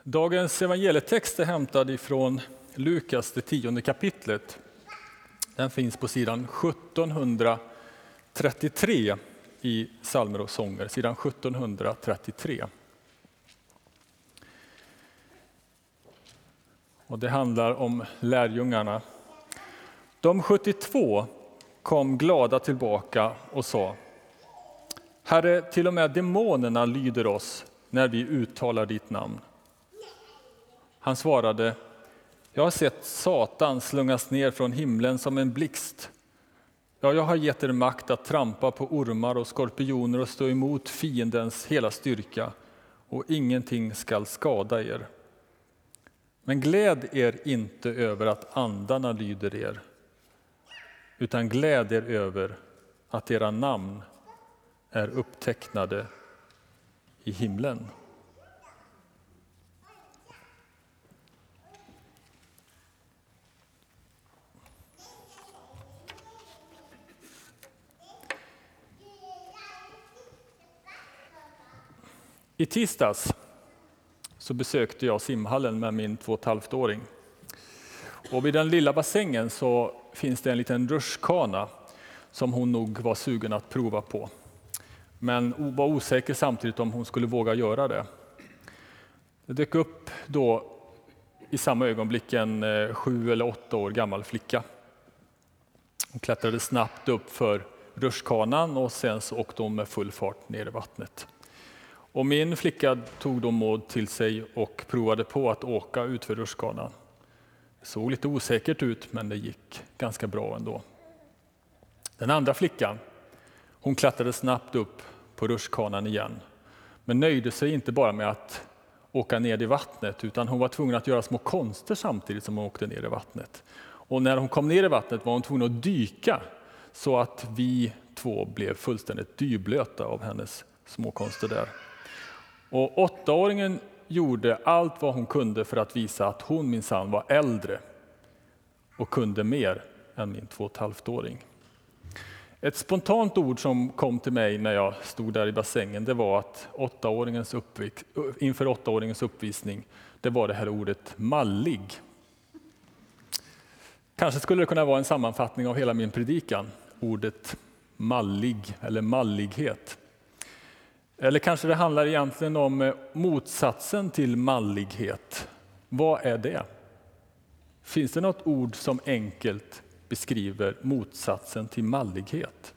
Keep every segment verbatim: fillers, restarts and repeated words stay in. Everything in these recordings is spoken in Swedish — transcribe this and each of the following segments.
Dagens evangelietext är hämtad ifrån Lukas, det tionde kapitlet. Den finns på sidan sjuttonhundratrettiotre i Psalmer och sånger, sidan sjuttonhundratrettiotre. Och det handlar om lärjungarna. De sjuttiotvå kom glada tillbaka och sa: Herre, till och med demonerna lyder oss när vi uttalar ditt namn. Han svarade: Jag har sett Satan slungas ner från himlen som en blixt. Ja, jag har gett er makt att trampa på ormar och skorpioner och stå emot fiendens hela styrka, och ingenting skall skada er. Men gläd er inte över att andarna lyder er, utan gläd er över att era namn är upptecknade i himlen. I tisdags så besökte jag simhallen med min två och ett halvt åring. Och vid den lilla bassängen så finns det en liten rutschkana som hon nog var sugen att prova på. Men var osäker samtidigt om hon skulle våga göra det. Det dök upp då i samma ögonblick en sju eller åtta år gammal flicka. Hon klättrade snabbt upp för rutschkanan och sen så åkte hon med full fart ner i vattnet. Och min flicka tog då mod till sig och provade på att åka ut för rutschkanan. Det såg lite osäkert ut, men det gick ganska bra ändå. Den andra flickan, hon klättrade snabbt upp på rutschkanan igen. Men nöjde sig inte bara med att åka ner i vattnet, utan hon var tvungen att göra små konster samtidigt som hon åkte ner i vattnet. Och när hon kom ner i vattnet var hon tvungen att dyka, så att vi två blev fullständigt dyblöta av hennes små konster där. Och åttaåringen gjorde allt vad hon kunde för att visa att hon minsann var äldre och kunde mer än min två och ett halvt åring. Ett spontant ord som kom till mig när jag stod där i bassängen, det var att åttaåringens uppvik- inför åttaåringens uppvisning, det var det här ordet mallig. Kanske skulle det kunna vara en sammanfattning av hela min predikan, ordet mallig eller mallighet. Eller kanske det handlar egentligen om motsatsen till mallighet. Vad är det? Finns det något ord som enkelt beskriver motsatsen till mallighet?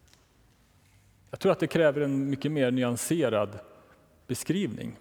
Jag tror att det kräver en mycket mer nyanserad beskrivning.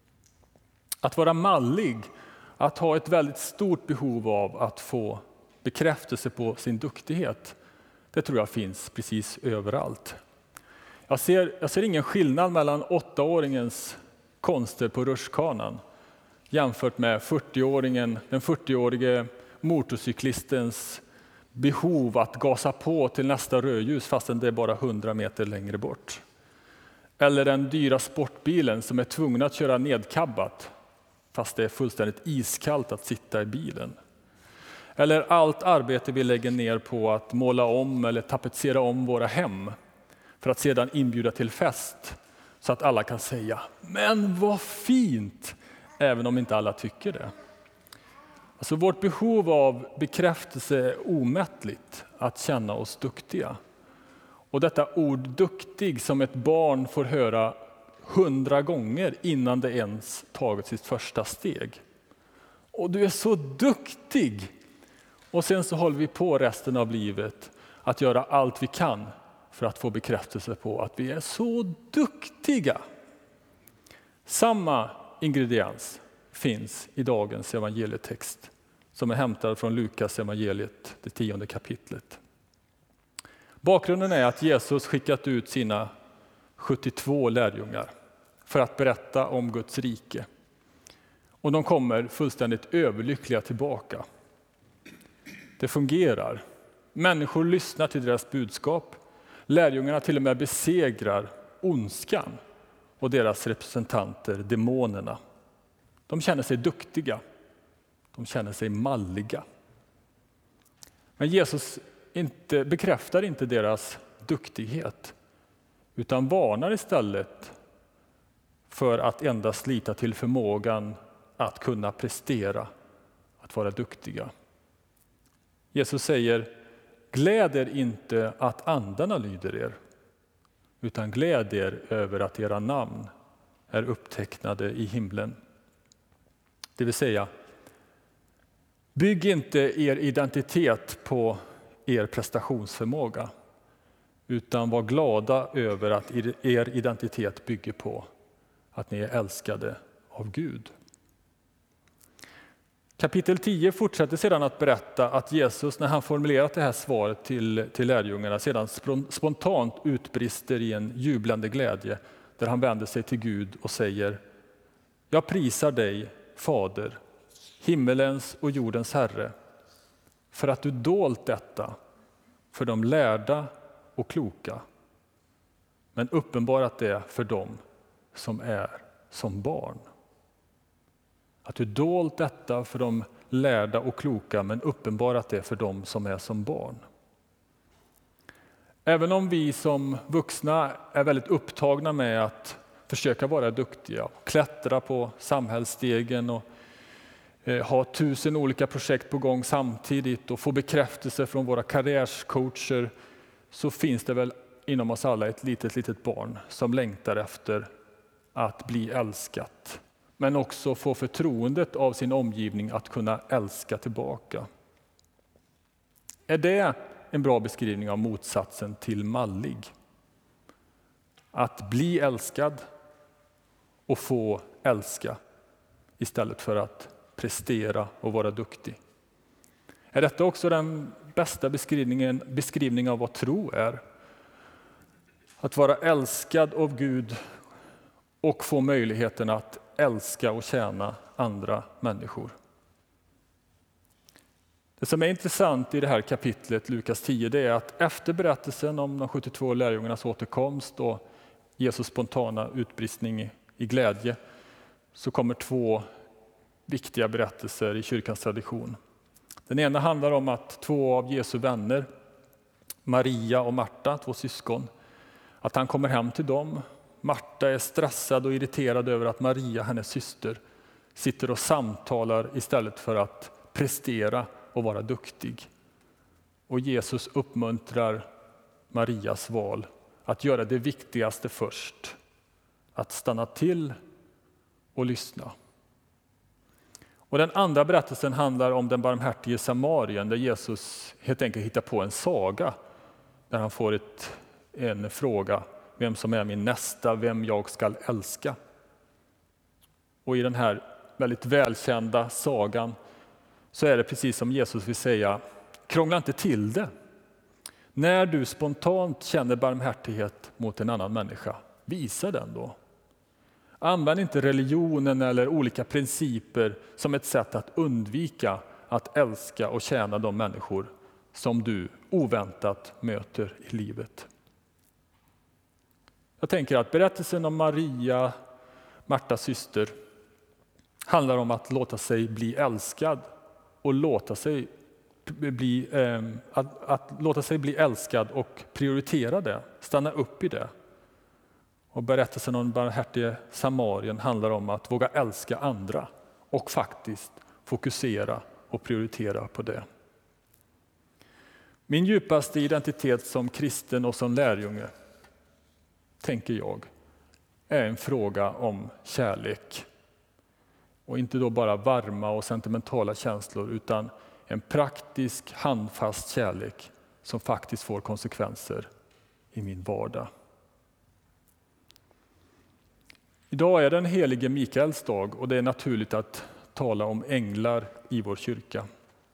Att vara mallig, att ha ett väldigt stort behov av att få bekräftelse på sin duktighet, det tror jag finns precis överallt. Jag ser, jag ser ingen skillnad mellan åttaåringens konster på rutschkanan jämfört med fyrtioåringen, den fyrtioårige motorcyklistens behov att gasa på till nästa rödljus fastän det är bara hundra meter längre bort. Eller den dyra sportbilen som är tvungen att köra nedkabbat fast det är fullständigt iskallt att sitta i bilen. Eller allt arbete vi lägger ner på att måla om eller tapetsera om våra hem för att sedan inbjuda till fest så att alla kan säga: men vad fint, även om inte alla tycker det. Alltså vårt behov av bekräftelse är omättligt, att känna oss duktiga. Och detta ord duktig som ett barn får höra hundra gånger innan det ens tagit sitt första steg. Och du är så duktig! Och sen så håller vi på resten av livet att göra allt vi kan för att få bekräftelse på att vi är så duktiga. Samma ingrediens finns i dagens evangelietext som är hämtad från Lukas evangeliet, det tionde kapitlet. Bakgrunden är att Jesus skickat ut sina sjuttiotvå lärjungar för att berätta om Guds rike. Och de kommer fullständigt överlyckliga tillbaka. Det fungerar. Människor lyssnar till deras budskap. Lärjungarna till och med besegrar ondskan och deras representanter, demonerna. De känner sig duktiga. De känner sig malliga. Men Jesus inte, bekräftar inte deras duktighet, utan varnar istället för att endast lita till förmågan att kunna prestera, att vara duktiga. Jesus säger, gläd er inte att andarna lyder er, utan gläd er över att era namn är upptecknade i himlen. Det vill säga, bygg inte er identitet på er prestationsförmåga, utan var glada över att er identitet bygger på att ni är älskade av Gud. Kapitel tio fortsätter sedan att berätta att Jesus, när han formulerat det här svaret till, till lärjungarna, sedan spontant utbrister i en jublande glädje där han vänder sig till Gud och säger: jag prisar dig, Fader, himmelens och jordens Herre, för att du dolt detta för de lärda och kloka, men uppenbarat det för dem som är som barn. Att du dolt detta för de lärda och kloka, men uppenbarat det för dem som är som barn. Även om vi som vuxna är väldigt upptagna med att försöka vara duktiga, klättra på samhällsstegen och eh, ha tusen olika projekt på gång samtidigt och få bekräftelse från våra karriärscoacher, så finns det väl inom oss alla ett litet, litet barn som längtar efter att bli älskat, men också få förtroendet av sin omgivning att kunna älska tillbaka. Är det en bra beskrivning av motsatsen till mallig? Att bli älskad och få älska istället för att prestera och vara duktig. Är detta också den bästa beskrivningen, beskrivning av vad tro är? Att vara älskad av Gud och få möjligheten att älska och tjäna andra människor. Det som är intressant i det här kapitlet, Lukas tio, det är att efter berättelsen om de sjuttiotvå lärjungarnas återkomst och Jesus spontana utbristning i glädje, så kommer två viktiga berättelser i kyrkans tradition. Den ena handlar om att två av Jesu vänner, Maria och Marta, två syskon, att han kommer hem till dem. Marta är stressad och irriterad över att Maria, hennes syster, sitter och samtalar istället för att prestera och vara duktig. Och Jesus uppmuntrar Marias val att göra det viktigaste först, att stanna till och lyssna. Och den andra berättelsen handlar om den barmhärtige samarien, där Jesus helt enkelt hittar på en saga där han får ett, en fråga: vem som är min nästa, vem jag ska älska. Och i den här väldigt välkända sagan så är det precis som Jesus vill säga: krångla inte till det. När du spontant känner barmhärtighet mot en annan människa, visa den då. Använd inte religionen eller olika principer som ett sätt att undvika att älska och tjäna de människor som du oväntat möter i livet. Jag tänker att berättelsen om Maria, Martas syster, handlar om att låta sig bli älskad och låta sig bli, eh, att, att låta sig bli älskad och prioritera det, stanna upp i det. Och berättelsen om barmhärtige samarien handlar om att våga älska andra och faktiskt fokusera och prioritera på det. Min djupaste identitet som kristen och som lärjunge, tänker jag, är en fråga om kärlek. Och inte då bara varma och sentimentala känslor, utan en praktisk, handfast kärlek som faktiskt får konsekvenser i min vardag. Idag är den helige Mikaels dag och det är naturligt att tala om änglar i vår kyrka.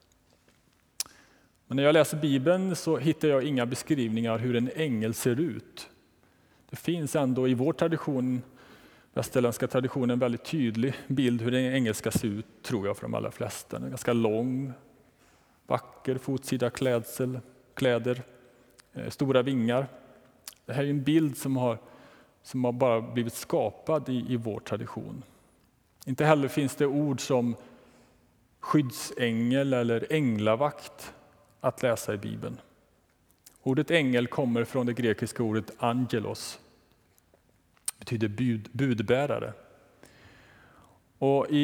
Men när jag läser Bibeln så hittar jag inga beskrivningar hur en ängel ser ut. Det finns ändå i vår tradition, västerländska traditionen, en väldigt tydlig bild hur en ängel ska se ut, tror jag, för de allra flesta. Den är ganska lång, vacker, fotsida klädsel, kläder, stora vingar. Det här är en bild som har som har bara blivit skapad i, i vår tradition. Inte heller finns det ord som skyddsängel eller änglavakt att läsa i Bibeln. Ordet ängel kommer från det grekiska ordet angelos. Det betyder bud, budbärare. Och i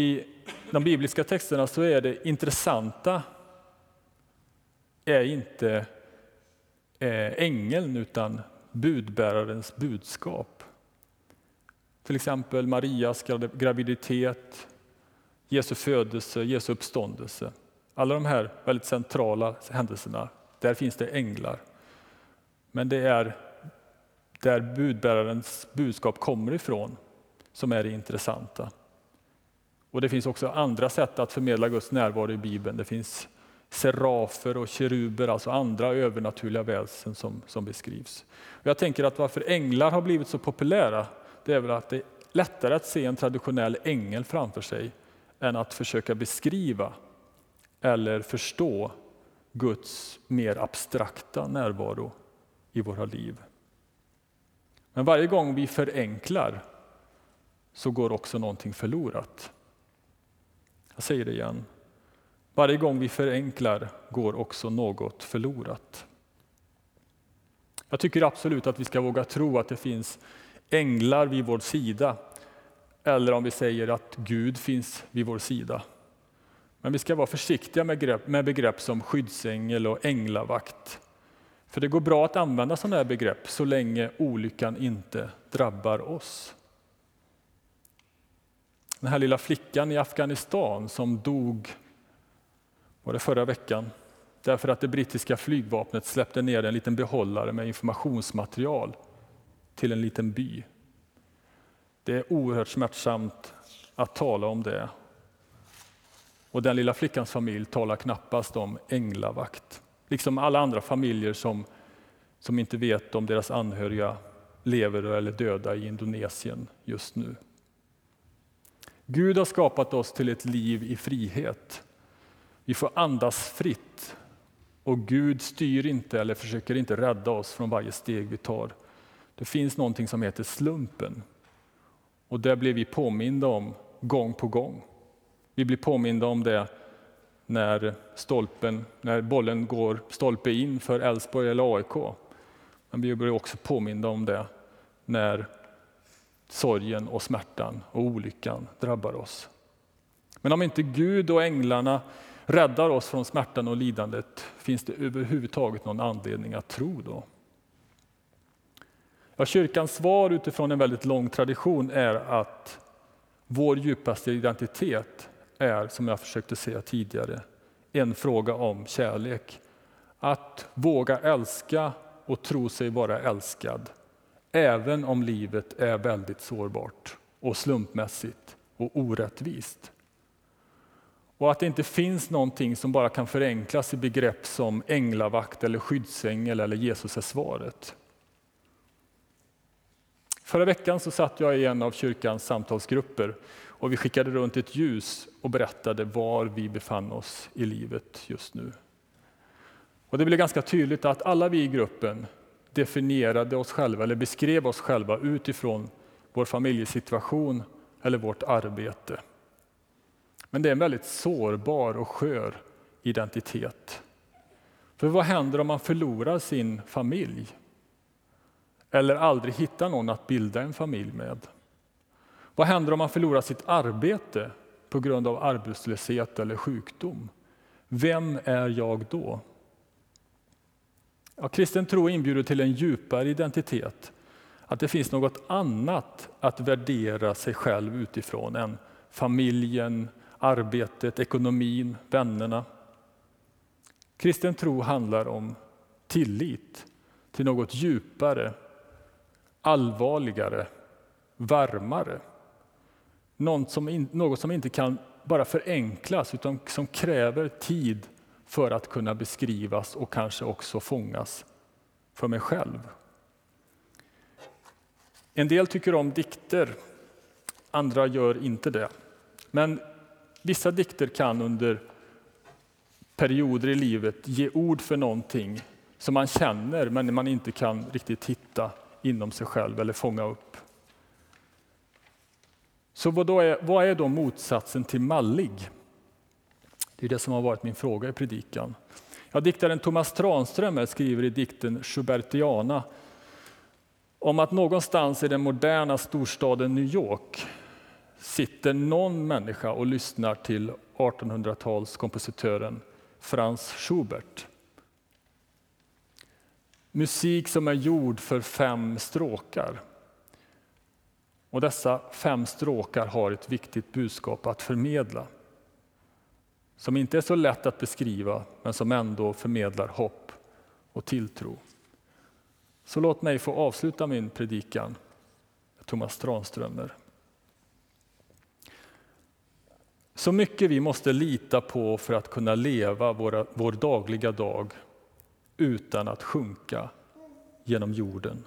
de bibliska texterna så är det intressanta är inte eh, ängeln utan budbärarens budskap. Till exempel Marias graviditet, Jesu födelse, Jesu uppståndelse. Alla de här väldigt centrala händelserna, där finns det änglar. Men det är där budbärarens budskap kommer ifrån som är det intressanta. Och det finns också andra sätt att förmedla Guds närvaro i Bibeln. Det finns serafer och keruber, alltså andra övernaturliga väsen som, som beskrivs. Och jag tänker att varför änglar har blivit så populära, det är väl att det är lättare att se en traditionell ängel framför sig än att försöka beskriva eller förstå Guds mer abstrakta närvaro i våra liv. Men varje gång vi förenklar så går också någonting förlorat. Jag säger det igen. Varje gång vi förenklar går också något förlorat. Jag tycker absolut att vi ska våga tro att det finns änglar vid vår sida. Eller om vi säger att Gud finns vid vår sida. Men vi ska vara försiktiga med begrepp, med begrepp som skyddsängel och änglavakt. För det går bra att använda sådana här begrepp så länge olyckan inte drabbar oss. Den här lilla flickan i Afghanistan som dog var det förra veckan därför att det brittiska flygvapnet släppte ner en liten behållare med informationsmaterial till en liten by. Det är oerhört smärtsamt att tala om det. Och den lilla flickans familj talar knappast om änglavakt. Liksom alla andra familjer som, som inte vet om deras anhöriga lever eller döda i Indonesien just nu. Gud har skapat oss till ett liv i frihet. Vi får andas fritt. Och Gud styr inte eller försöker inte rädda oss från varje steg vi tar. Det finns någonting som heter slumpen. Och det blir vi påminda om gång på gång. Vi blir påminda om det när stolpen, när bollen går stolpe in för Elfsborg eller A I K. Men vi blir också påminda om det när sorgen och smärtan och olyckan drabbar oss. Men om inte Gud och änglarna räddar oss från smärtan och lidandet, finns det överhuvudtaget någon anledning att tro då? Ja, kyrkans svar utifrån en väldigt lång tradition är att vår djupaste identitet är, som jag försökte säga tidigare, en fråga om kärlek. Att våga älska och tro sig vara älskad, även om livet är väldigt sårbart och slumpmässigt och orättvist. Och att det inte finns någonting som bara kan förenklas i begrepp som änglavakt eller skyddsängel eller Jesus är svaret. Förra veckan så satt jag i en av kyrkans samtalsgrupper och vi skickade runt ett ljus och berättade var vi befann oss i livet just nu. Och det blev ganska tydligt att alla vi i gruppen definierade oss själva eller beskrev oss själva utifrån vår familjesituation eller vårt arbete. Men det är en väldigt sårbar och skör identitet. För vad händer om man förlorar sin familj? Eller aldrig hittar någon att bilda en familj med? Vad händer om man förlorar sitt arbete på grund av arbetslöshet eller sjukdom? Vem är jag då? Ja, kristen tro inbjuder till en djupare identitet. Att det finns något annat att värdera sig själv utifrån än familjen, arbetet, ekonomin, vännerna. Kristen tro handlar om tillit till något djupare, allvarligare, varmare. Något som, in, något som inte kan bara förenklas utan som kräver tid för att kunna beskrivas och kanske också fångas för mig själv. En del tycker om dikter, andra gör inte det. Men vissa dikter kan under perioder i livet ge ord för någonting som man känner men man inte kan riktigt hitta inom sig själv eller fånga upp. Så vad, då är, vad är då motsatsen till mallig? Det är det som har varit min fråga i predikan. Ja, diktaren Thomas Tranströmer skriver i dikten Schubertiana om att någonstans i den moderna storstaden New York sitter någon människa och lyssnar till artonhundratalskompositören Franz Schubert. Musik som är gjord för fem stråkar. Och dessa fem stråkar har ett viktigt budskap att förmedla. Som inte är så lätt att beskriva, men som ändå förmedlar hopp och tilltro. Så låt mig få avsluta min predikan med Thomas Tranströmer. Så mycket vi måste lita på för att kunna leva våra, vår dagliga dag utan att sjunka genom jorden.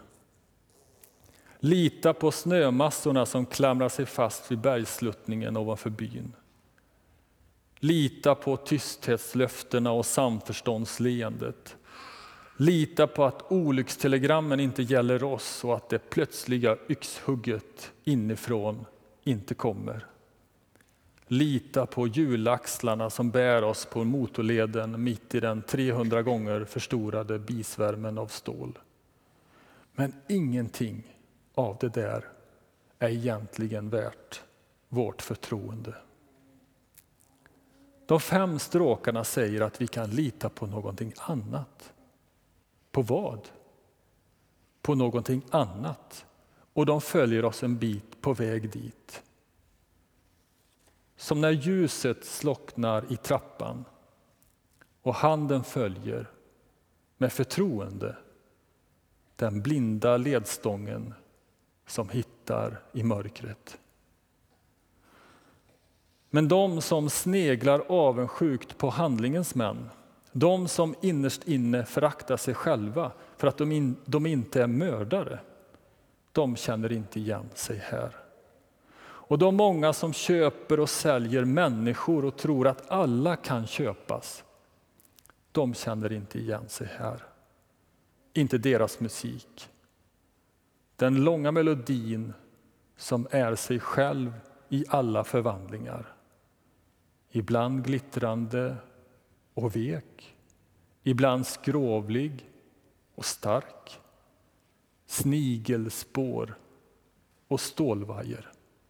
Lita på snömassorna som klamrar sig fast vid bergsluttningen ovanför byn. Lita på tysthetslöftena och samförståndsleendet. Lita på att olyckstelegrammen inte gäller oss och att det plötsliga yxhugget inifrån inte kommer. Lita på hjulaxlarna som bär oss på motorleden mitt i den trehundra gånger förstorade bisvärmen av stål. Men ingenting av det där är egentligen värt vårt förtroende. De fem stråkarna säger att vi kan lita på någonting annat. På vad? På någonting annat. Och de följer oss en bit på väg dit. Som när ljuset slocknar i trappan och handen följer med förtroende den blinda ledstången som hittar i mörkret. Men de som sneglar avundsjukt på handlingens män, de som innerst inne föraktar sig själva för att de, in, de inte är mördare, de känner inte igen sig här. Och de många som köper och säljer människor och tror att alla kan köpas, de känner inte igen sig här. Inte deras musik. Den långa melodin som är sig själv i alla förvandlingar. Ibland glittrande och vek. Ibland skrovlig och stark. Snigelspår och stålvajer.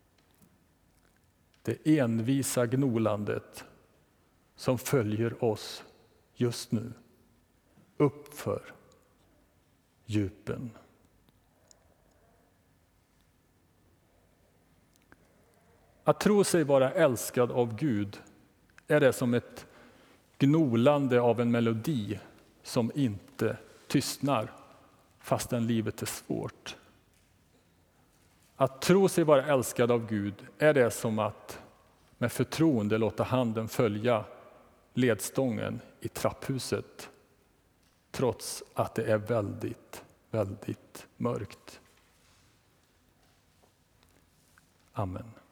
Det envisa gnolandet som följer oss just nu uppför djupen. Att tro sig vara älskad av Gud är det som ett gnolande av en melodi som inte tystnar fastän livet är svårt. Att tro sig vara älskad av Gud är det som att med förtroende låta handen följa ledstången i trapphuset trots att det är väldigt, väldigt mörkt. Amen.